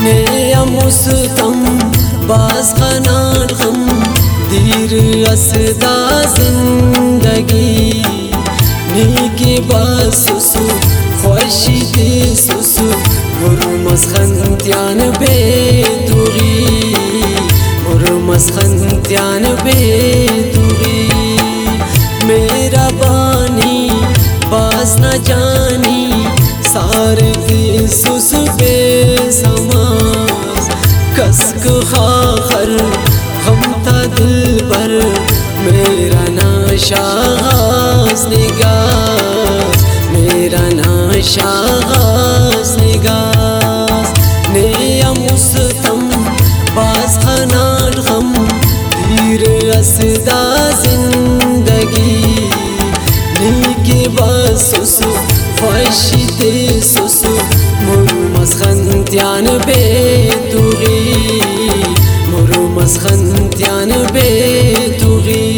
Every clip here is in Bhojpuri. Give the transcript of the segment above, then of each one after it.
نیا مستم باز خنان غم دیر اسدا زندگی نیکی باز سسو خوشی دی سسو مرمز خندیان بیدوغی مرمز خندیان بیدوغی میرا بانی باز نہ جانی سارے دی سس بے سماز کسک خاخر غم تا دل بر میرا ناشاغاز نگاز میرا ناشاغاز نگاز نیا مستم باز خنان غم دیر اسدا زندگی نیکی باز سسو خوشی تی سسو مرمز خندیان بیدوغی مرمز خندیان بیدوغی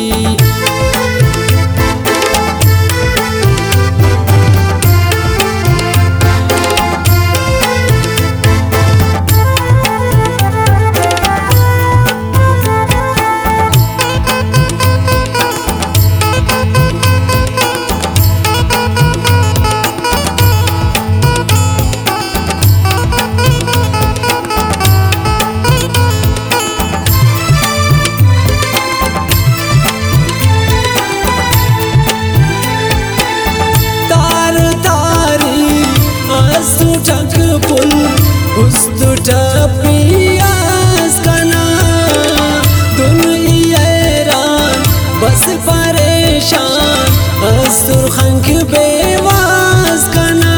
पियास कना दुनिया हैरान बस परेशान असुर खंक बेवास कना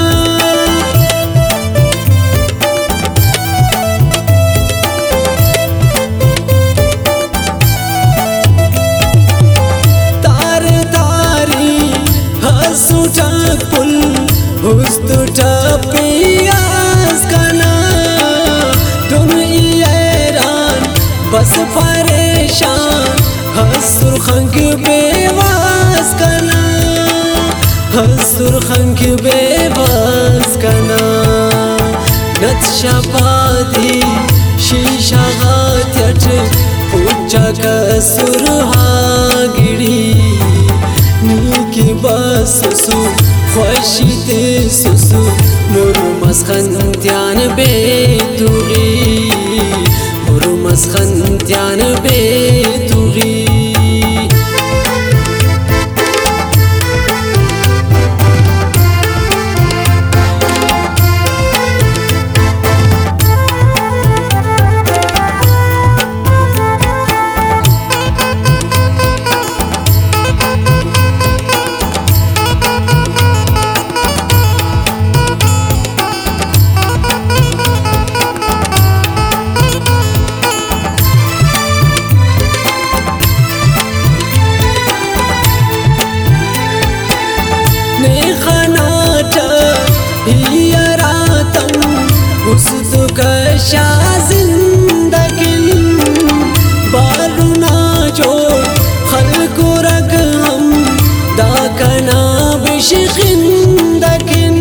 तार तारी हंसू टक पुल हुस्तु पियास कना बस परेशान हसुर खंक बेवास कना हसुर खंक बेवास कना नत शपादी शीशा गात्यट पूजा कसुर हागिड़ी नीकी बस सु खुशी ते सुसु मुरमस खंत्यान बेतुगी مرمز خندیان بیدوغی कशा जिंदगिन बारुना जोड़ खल्कु रग हम दाकना बिशिखिंदगिन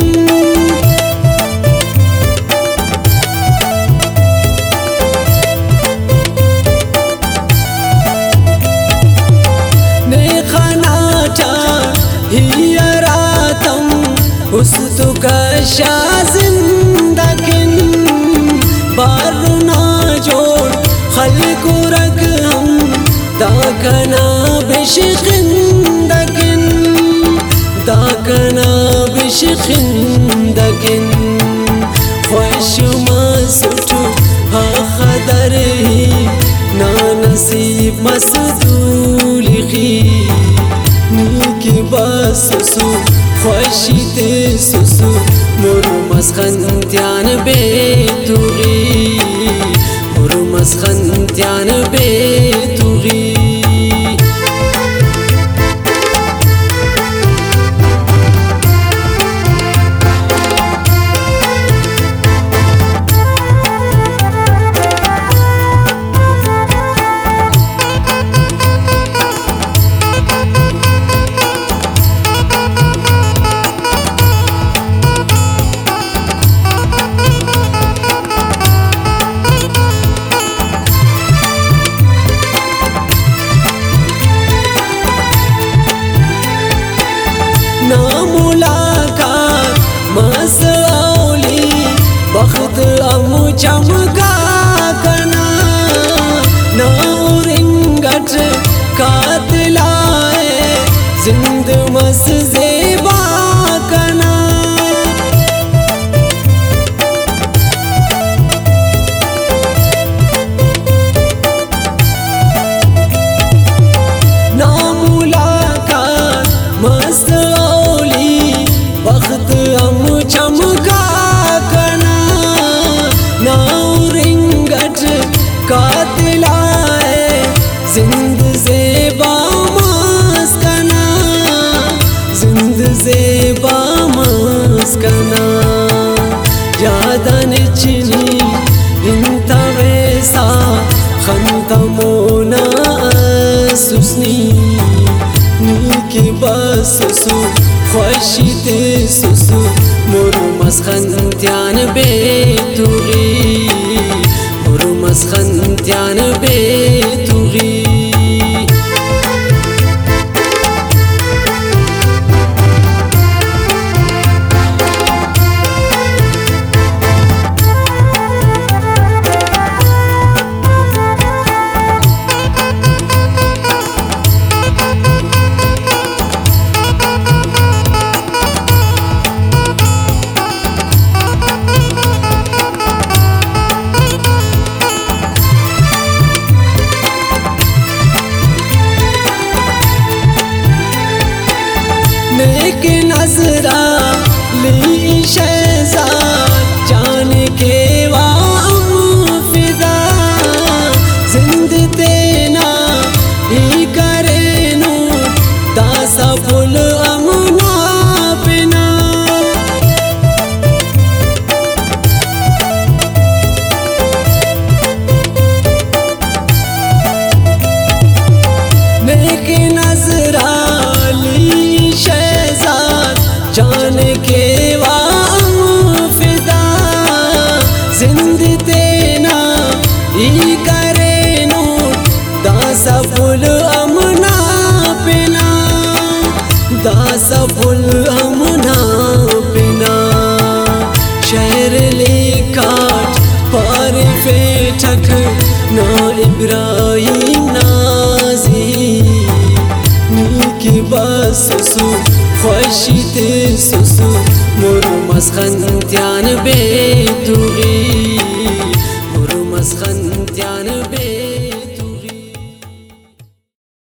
नेखना चा हियरातम उस्तु कशा जिंदगिन बारुना जोड़ खल्कु रग हम दाकना बिशिखिंदगिन दाकना बिशिखिंदगिन ख्वाहिश मसुटु हा खदर ही ना नसीब मसदूली खी नीकी बस सु ख्वाहिशी ते सुसु मुरमस खंत्यान बेतुगी मुरमस खंत्यान बेतुगी نا ملاقات مساولی بخت امو چمکا کنا نا رنگت قاتلائے زند مس زیبا کنا نا ملاقات مساولی بخت امو چمکا کنا نا رنگت قاتلائے زند زیبا مسکنا زند زیبا مسکنا یادن چنی انت ویسا خنتمونا سسنی نیکی بسسو خوشی تسسو مرمز خنتیان بیتوغی مرمز خنتیان بیتوغی नेक नजरा ली शहजाद जान के वाम फिदा जिंद तेना ही करे नू दासा फुल अमना बिना नेक नजरा जान के वाम फिदा जिंद तेना ही करे नू दासा फुल अमना पिना दासा फुल अमना पिना शहर ले काट पार फेठक ना इब्राहिम नाजी नीकी बससु خوشی تسسو مرمز خنتیان بیتو